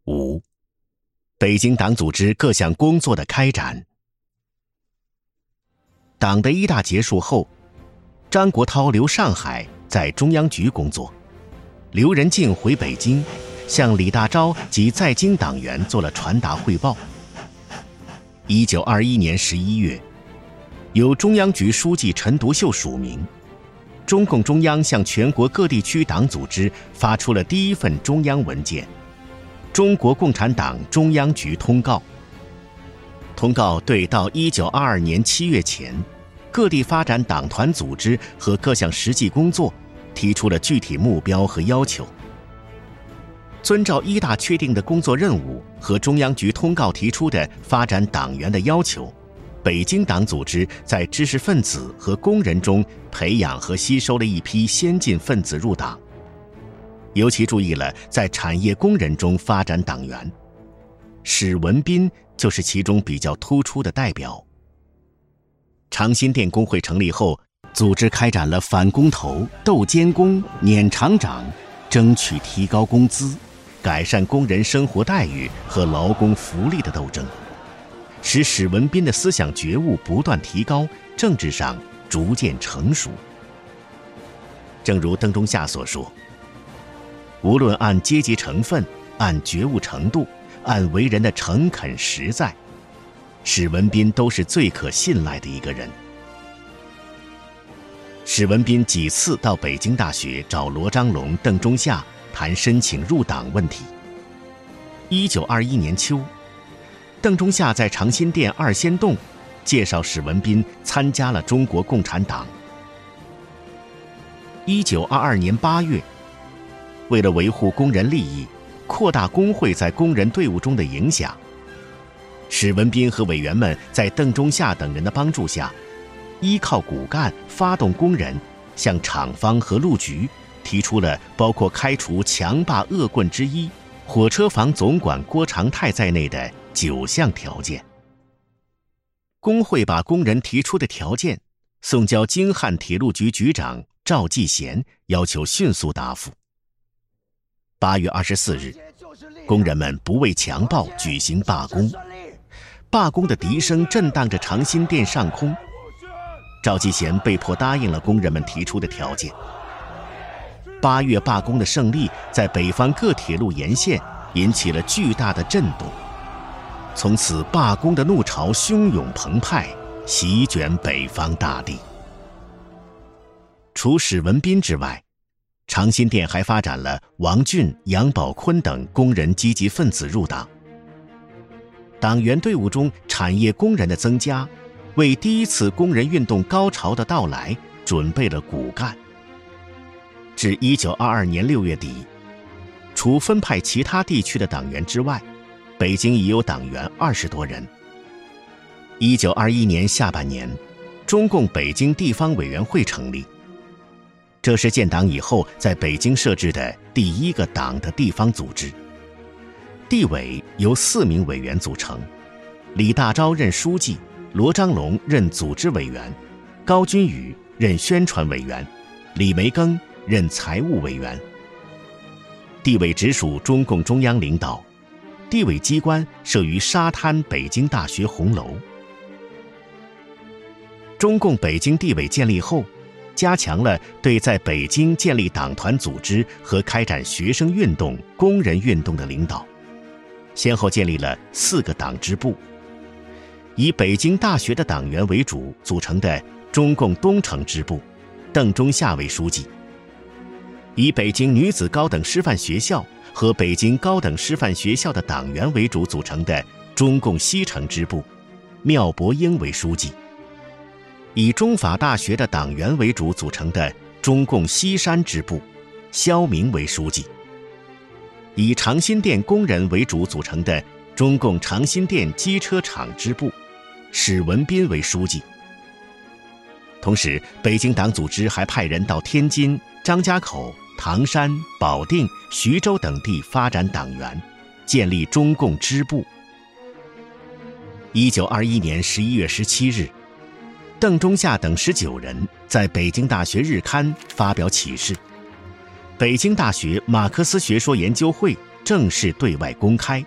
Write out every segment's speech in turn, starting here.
5. 北京党组织各项工作的开展。党的一大结束后，张国焘留上海在中央局工作，刘仁静回北京，向李大钊及在京党员做了传达汇报。1921年11月，由中央局书记陈独秀署名，中共中央向全国各地区党组织发出了第一份中央文件《中国共产党中央局通告》。通告对到1922年7月前各地发展党团组织和各项实际工作提出了具体目标和要求。遵照一大确定的工作任务和中央局通告提出的发展党员的要求，北京党组织在知识分子和工人中培养和吸收了一批先进分子入党，尤其注意了在产业工人中发展党员，史文彬就是其中比较突出的代表。长辛店工会成立后，组织开展了反工头、斗监工、撵厂长、争取提高工资、改善工人生活待遇和劳工福利的斗争，使史文彬的思想觉悟不断提高，政治上逐渐成熟。正如邓中夏所说，无论按阶级成分、按觉悟程度、按为人的诚恳实在，史文彬都是最可信赖的一个人。史文彬几次到北京大学找罗章龙、邓中夏谈申请入党问题。1921年秋，邓中夏在长辛店二仙洞介绍史文彬参加了中国共产党。1922年8月，为了维护工人利益，扩大工会在工人队伍中的影响，史文彬和委员们在邓中夏等人的帮助下，依靠骨干发动工人，向厂方和路局提出了包括开除强霸恶棍之一火车房总管郭长泰在内的9项条件。工会把工人提出的条件送交京汉铁路局局长赵继贤，要求迅速答复。8月24日，工人们不畏强暴举行罢工，罢工的笛声震荡着长辛店上空。赵继贤被迫答应了工人们提出的条件。8月罢工的胜利在北方各铁路沿线引起了巨大的震动，从此罢工的怒潮汹涌澎湃，席卷北方大地。除史文彬之外，长辛店还发展了王俊、杨宝坤等工人积极分子入党。党员队伍中产业工人的增加，为第一次工人运动高潮的到来准备了骨干。至1922年6月底，除分派其他地区的党员之外，北京已有党员20多人。1921年下半年，中共北京地方委员会成立，这是建党以后在北京设置的第一个党的地方组织。地委由4名委员组成，李大钊任书记，罗章龙任组织委员，高君宇任宣传委员，李梅庚任财务委员。地委直属中共中央领导，地委机关设于沙滩北京大学红楼。中共北京地委建立后，加强了对在北京建立党团组织和开展学生运动、工人运动的领导，先后建立了4个党支部，以北京大学的党员为主组成的中共东城支部，邓中夏为书记；以北京女子高等师范学校和北京高等师范学校的党员为主组成的中共西城支部，缪伯英为书记；以中法大学的党员为主组成的中共西山支部，肖明为书记；以长辛店工人为主组成的中共长辛店机车厂支部，史文彬为书记。同时，北京党组织还派人到天津、张家口、唐山、保定、徐州等地发展党员，建立中共支部。1921年11月17日，邓中夏等19人在北京大学日刊发表启事，北京大学马克思学说研究会正式对外公开。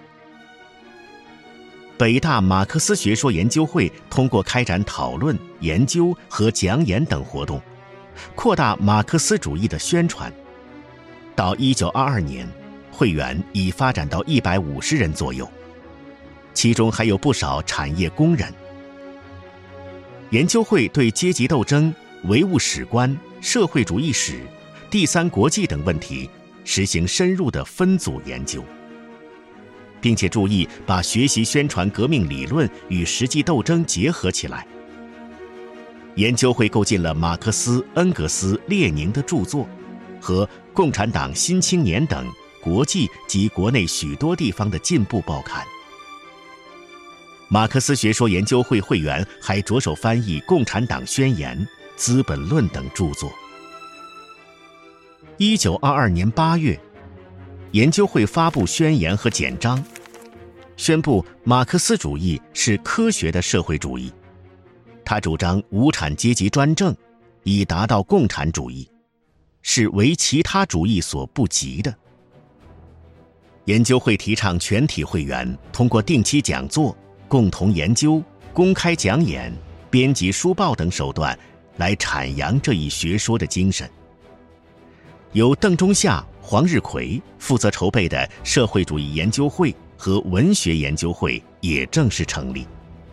北大马克思学说研究会通过开展讨论、研究和讲演等活动，扩大马克思主义的宣传。到1922年，会员已发展到150人左右，其中还有不少产业工人。研究会对阶级斗争、唯物史观、社会主义史、第三国际等问题实行深入的分组研究，并且注意把学习宣传革命理论与实际斗争结合起来。研究会购进了马克思、恩格斯、列宁的著作和《共产党新青年》等国际及国内许多地方的进步报刊。马克思学说研究会会员还着手翻译《共产党宣言》《资本论》等著作。1922年8月，研究会发布宣言和简章，宣布马克思主义是科学的社会主义，他主张无产阶级专政，以达到共产主义，是为其他主义所不及的。研究会提倡全体会员通过定期讲座、共同研究、公开讲演、编辑书报等手段来阐扬这一学说的精神。由邓中夏、黄日葵负责筹备的社会主义研究会和文学研究会也正式成立。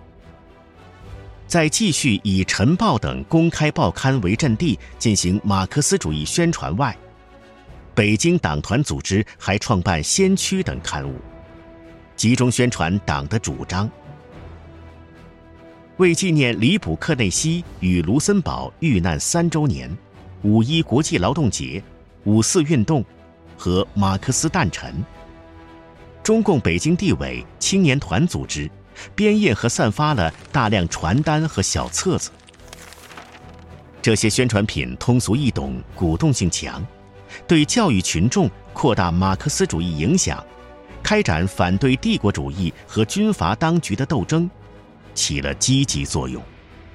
在继续以《晨报》等公开报刊为阵地进行马克思主义宣传外，北京党团组织还创办《先驱》等刊物，集中宣传党的主张。为纪念里卜克内西与卢森堡遇难3周年、5·1国际劳动节、5·4运动和马克思诞辰，中共北京地委青年团组织编印和散发了大量传单和小册子。这些宣传品通俗易懂，鼓动性强，对教育群众扩大马克思主义影响，开展反对帝国主义和军阀当局的斗争起了积极作用。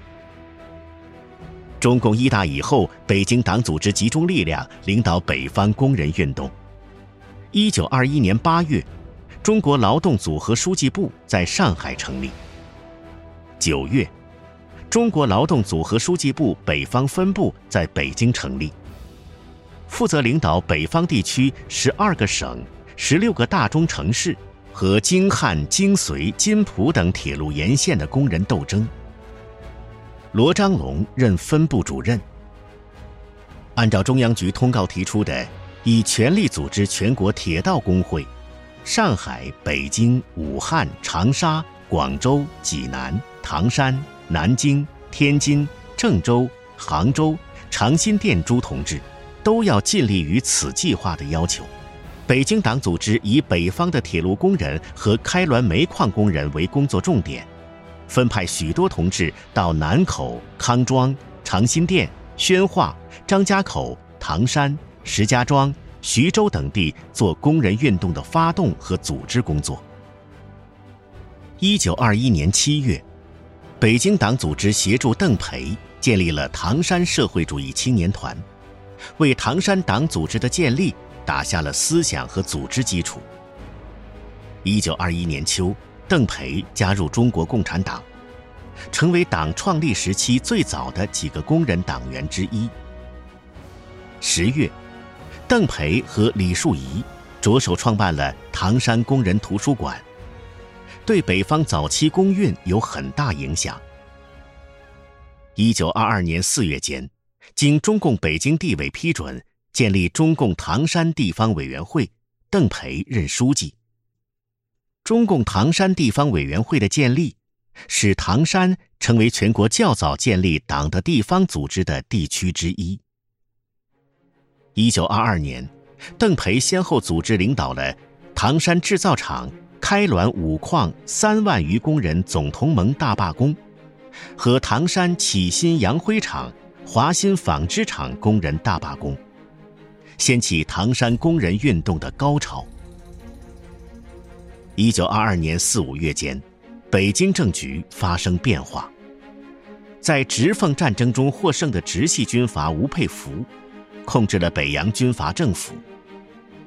中共一大以后，北京党组织集中力量领导北方工人运动。1921年8月，中国劳动组合书记部在上海成立。9月，中国劳动组合书记部北方分部在北京成立，负责领导北方地区12个省、16个大中城市和京汉、京绥、津浦等铁路沿线的工人斗争。罗章龙任分部主任。按照中央局通告提出的，以全力组织全国铁道工会，上海、北京、武汉、长沙、广州、济南、唐山、南京、天津、郑州、杭州、长辛店诸同志都要尽力于此计划的要求。北京党组织以北方的铁路工人和开滦煤矿工人为工作重点，分派许多同志到南口、康庄、长辛店、宣化、张家口、唐山、石家庄、徐州等地做工人运动的发动和组织工作。1921年7月，北京党组织协助邓培建立了唐山社会主义青年团，为唐山党组织的建立打下了思想和组织基础。1921年秋，邓培加入中国共产党，成为党创立时期最早的几个工人党员之一。10月，邓培和李树仪着手创办了唐山工人图书馆，对北方早期工运有很大影响。1922年4月间，经中共北京地委批准，建立中共唐山地方委员会，邓培任书记。中共唐山地方委员会的建立，使唐山成为全国较早建立党的地方组织的地区之一。1922年，邓培先后组织领导了唐山制造厂、开滦五矿3万余工人总同盟大罢工，和唐山启新洋灰厂、华新纺织厂工人大罢工，掀起唐山工人运动的高潮。1922年4、5月间，北京政局发生变化。在直奉战争中获胜的直系军阀吴佩孚控制了北洋军阀政府。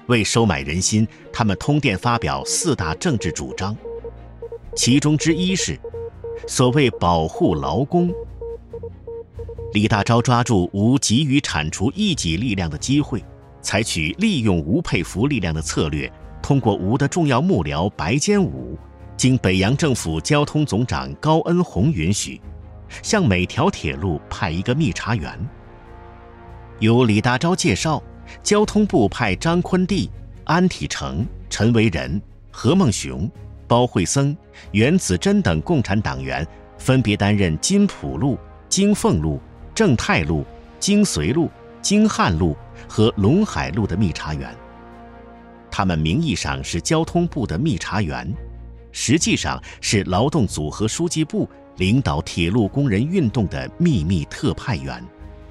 为收买人心，他们通电发表4大政治主张，其中之一是所谓保护劳工。李大钊抓住吴急于铲除异己力量的机会，采取利用吴佩孚力量的策略，通过吴的重要幕僚白坚武，经北洋政府交通总长高恩洪允许，向每条铁路派一个密查员。由李大钊介绍，交通部派张坤地、安体成、陈维仁、何孟雄、包惠僧、袁子珍等共产党员分别担任金浦路、京凤路、正太路、京绥路、京汉路和陇海路的密查员。他们名义上是交通部的密查员，实际上是劳动组合书记部领导铁路工人运动的秘密特派员。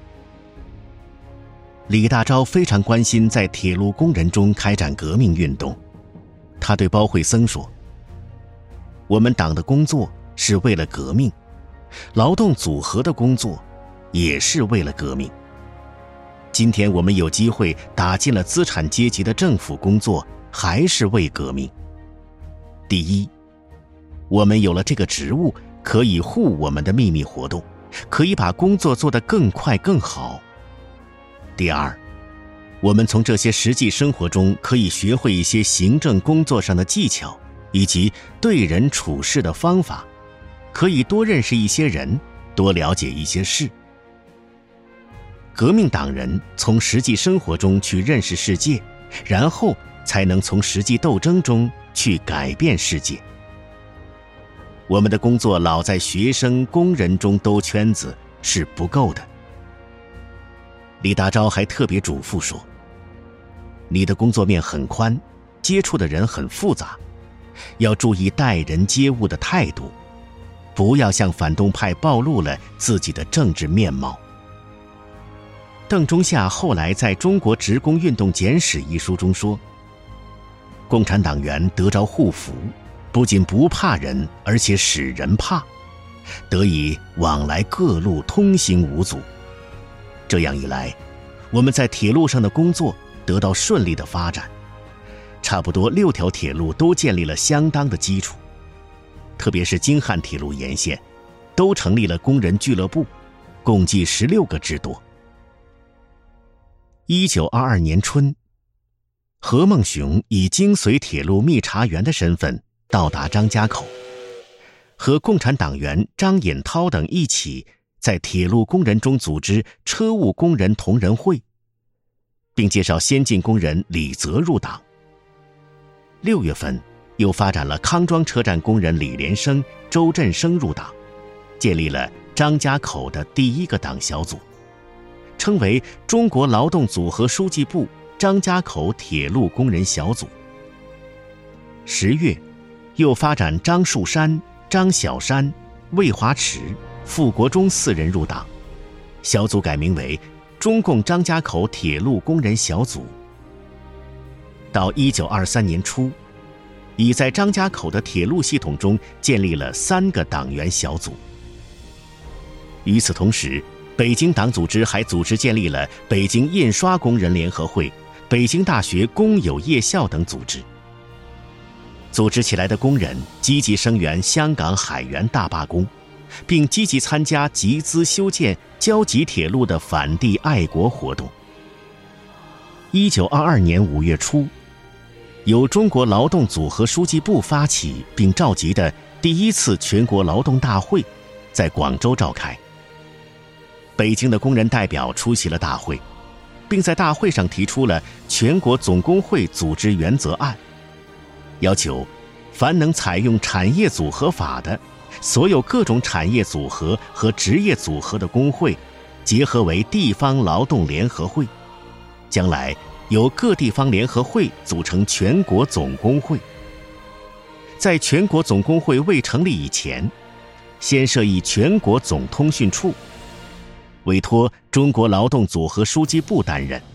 李大钊非常关心在铁路工人中开展革命运动，他对包惠僧说：“我们党的工作是为了革命，劳动组合的工作也是为了革命。今天我们有机会打进了资产阶级的政府工作，还是为革命。第一，我们有了这个职务，可以护我们的秘密活动，可以把工作做得更快更好。第二，我们从这些实际生活中可以学会一些行政工作上的技巧，以及对人处事的方法，可以多认识一些人，多了解一些事。革命党人从实际生活中去认识世界，然后才能从实际斗争中去改变世界。我们的工作老在学生、工人中兜圈子是不够的。”李大钊还特别嘱咐说：“你的工作面很宽，接触的人很复杂，要注意待人接物的态度，不要向反动派暴露了自己的政治面貌。”邓中夏后来在《中国职工运动简史》一书中说：“共产党员得着护符，不仅不怕人，而且使人怕，得以往来各路通行无阻。这样一来，我们在铁路上的工作得到顺利的发展，差不多6条铁路都建立了相当的基础，特别是京汉铁路沿线，都成立了工人俱乐部，共计16个之多。1922年春，何孟雄以京绥铁路密查员的身份到达张家口，和共产党员张引涛等一起在铁路工人中组织车务工人同仁会，并介绍先进工人李泽入党。6月份，又发展了康庄车站工人李连生、周振生入党，建立了张家口的第1个党小组，称为中国劳动组合书记部张家口铁路工人小组。10月，又发展张树山、张小山、魏华池、傅国忠4人入党，小组改名为中共张家口铁路工人小组。到1923年初，已在张家口的铁路系统中建立了3个党员小组。与此同时，北京党组织还组织建立了北京印刷工人联合会、北京大学工友夜校等组织。组织起来的工人积极声援香港海员大罢工，并积极参加集资修建胶济铁路的反帝爱国活动。1922年5月初，由中国劳动组合书记部发起并召集的第1次全国劳动大会在广州召开。北京的工人代表出席了大会，并在大会上提出了全国总工会组织原则案，要求凡能采用产业组合法的所有各种产业组合和职业组合的工会结合为地方劳动联合会，将来由各地方联合会组成全国总工会。在全国总工会未成立以前，先设立全国总通讯处，委托中国劳动组合书记部担任。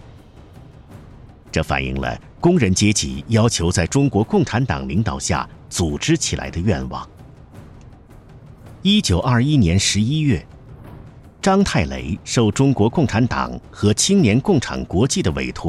这反映了工人阶级要求在中国共产党领导下组织起来的愿望。1921年11月，张太雷受中国共产党和青年共产国际的委托，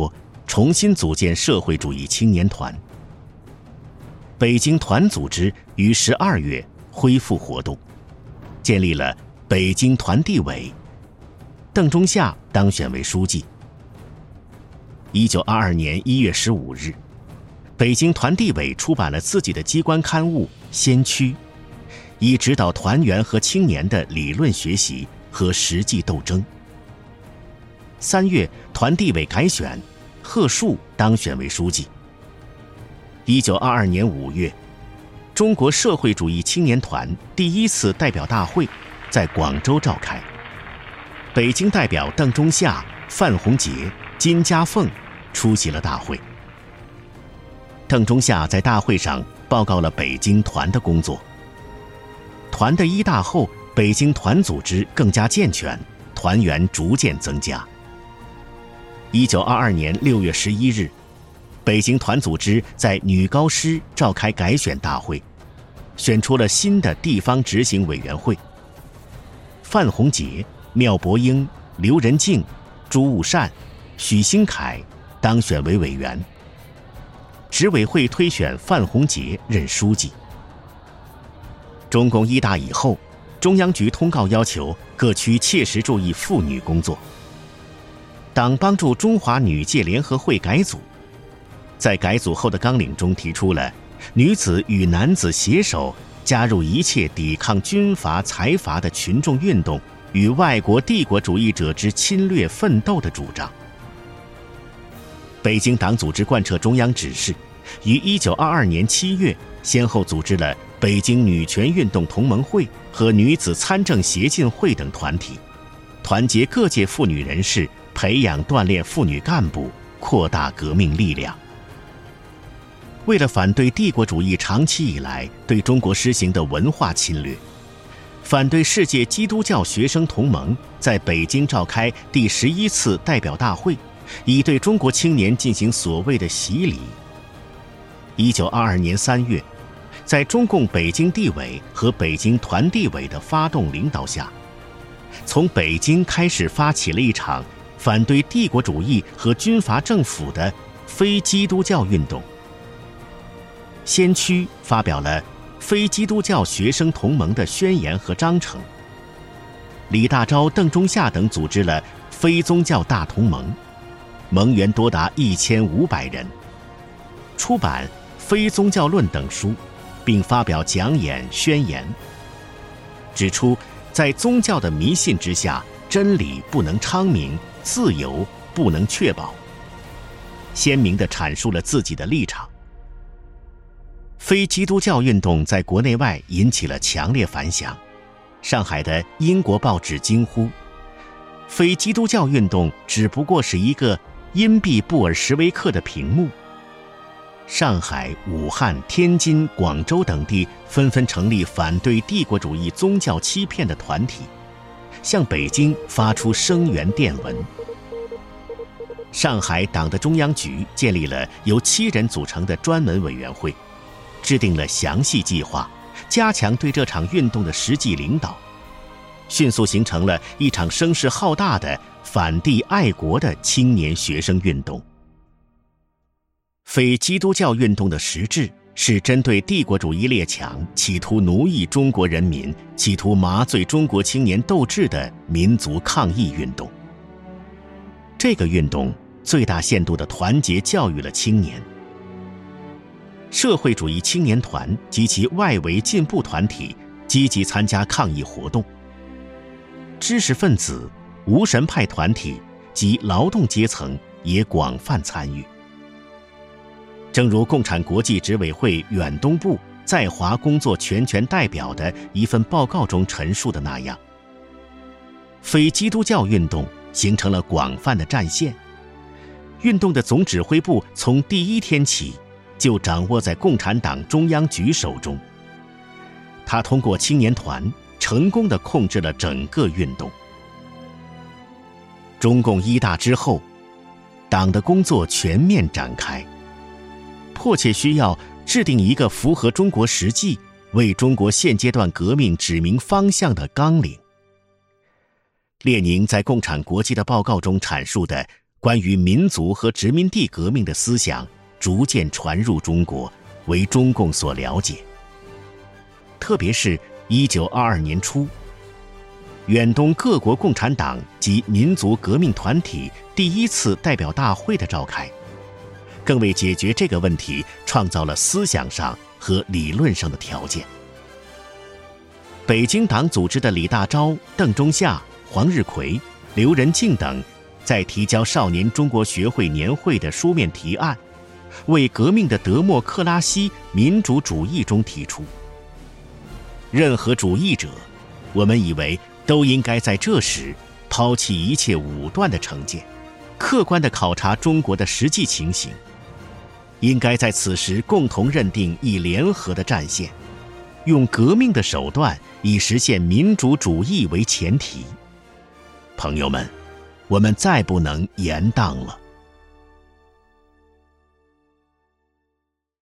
重新组建社会主义青年团。北京团组织于12月恢复活动，建立了北京团地委，邓中夏当选为书记。1922年1月15日，北京团地委出版了自己的机关刊物《先驱》，以指导团员和青年的理论学习和实际斗争。3月，团地委改选，贺树当选为书记。1922年5月，中国社会主义青年团第一次代表大会在广州召开，北京代表邓中夏、范洪杰、金家凤出席了大会。邓中夏在大会上报告了北京团的工作。团的一大后，北京团组织更加健全，团员逐渐增加。1922年6月11日，北京团组织在女高师召开改选大会，选出了新的地方执行委员会。范洪杰、缪伯英、刘仁静、朱悟善、许兴凯当选为委员。执委会推选范洪杰任书记。中共一大以后，中央局通告要求各区切实注意妇女工作。党帮助中华女界联合会改组，在改组后的纲领中提出了女子与男子携手加入一切抵抗军阀财阀的群众运动与外国帝国主义者之侵略奋斗的主张。北京党组织贯彻中央指示，于1922年7月先后组织了北京女权运动同盟会和女子参政协进会等团体，团结各界妇女人士，培养锻炼妇女干部，扩大革命力量。为了反对帝国主义长期以来对中国实行的文化侵略，反对世界基督教学生同盟在北京召开第11次代表大会，以对中国青年进行所谓的洗礼。1922年3月，在中共北京地委和北京团地委的发动领导下，从北京开始发起了一场反对帝国主义和军阀政府的非基督教运动。先驱发表了非基督教学生同盟的宣言和章程，李大钊、邓中夏等组织了非宗教大同盟，盟员多达1500人，出版《非宗教论》等书，并发表讲演、宣言，指出在宗教的迷信之下，真理不能昌明，自由不能确保，鲜明地阐述了自己的立场。非基督教运动在国内外引起了强烈反响，上海的英国报纸惊呼：非基督教运动只不过是一个阴蔽布尔什维克的屏幕。上海、武汉、天津、广州等地纷纷成立反对帝国主义宗教欺骗的团体，向北京发出声援电文。上海党的中央局建立了由7人组成的专门委员会，制定了详细计划，加强对这场运动的实际领导，迅速形成了一场声势浩大的反帝爱国的青年学生运动。非基督教运动的实质是针对帝国主义列强企图奴役中国人民、企图麻醉中国青年斗志的民族抗议运动。这个运动最大限度地团结教育了青年。社会主义青年团及其外围进步团体积极参加抗议活动，知识分子、无神派团体及劳动阶层也广泛参与。正如共产国际执委会远东部在华工作全权代表的一份报告中陈述的那样，非基督教运动形成了广泛的战线，运动的总指挥部从第一天起就掌握在共产党中央局手中。他通过青年团成功地控制了整个运动。中共一大之后，党的工作全面展开，迫切需要制定一个符合中国实际、为中国现阶段革命指明方向的纲领。列宁在共产国际的报告中阐述的关于民族和殖民地革命的思想逐渐传入中国，为中共所了解。特别是1922年初，远东各国共产党及民族革命团体第一次代表大会的召开，更为解决这个问题创造了思想上和理论上的条件。北京党组织的李大钊、邓中夏、黄日葵、刘仁静等在提交少年中国学会年会的书面提案，为革命的德莫克拉西民主主义中提出，任何主义者，我们以为都应该在这时抛弃一切武断的成见，客观地考察中国的实际情形，应该在此时共同认定一联合的战线，用革命的手段以实现民主主义为前提。朋友们，我们再不能延宕了。